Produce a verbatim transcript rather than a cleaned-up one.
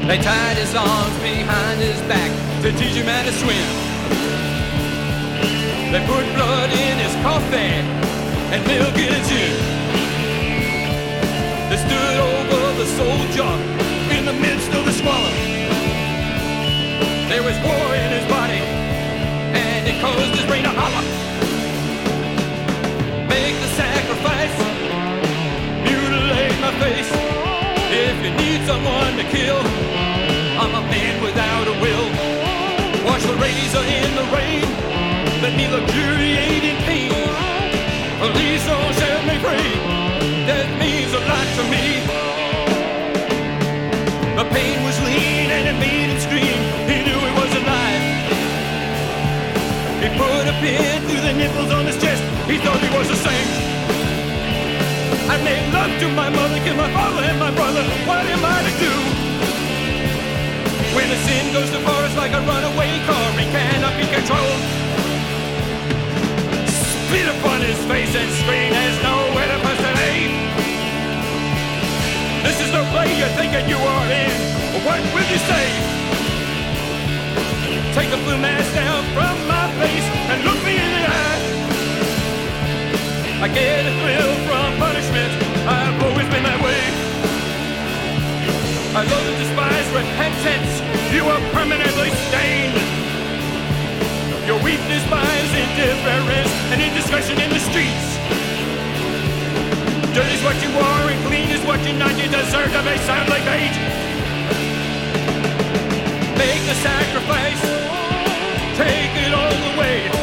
They tied his arms behind his back to teach him how to swim. They put blood in his coffee and milk in his gin. They stood over the soldier in the midst of the squalor. There was war in his body and it caused his brain to holler. Make the sacrifice, mutilate my face. If you need someone to kill, I'm a man without a will. Wash the razor in the rain, let me luxuriate in pain. Please don't set me free, that means a lot to me. The pain was lean and it made him scream. He knew he was alive. He put a pin through the nipples on his chest. He thought he was a saint. I made love to my mother, killed my father and my brother. What am I to do? When a sin goes too far, it's like a runaway car. He cannot be controlled. Spit upon his face and scream, there's nowhere to pass the name. This is no play you're thinking you are in. What will you say? Take the blue mask down from my face and look me in the eye. I get a thrill from punishment, I've always been that way. I love and despise repentance, you are permanently stained. Your weakness buys indifference and indiscretion in the streets. Dirt is what you are and clean is what you're not. You deserve to be soundly paid. Make the sacrifice, take it all the way.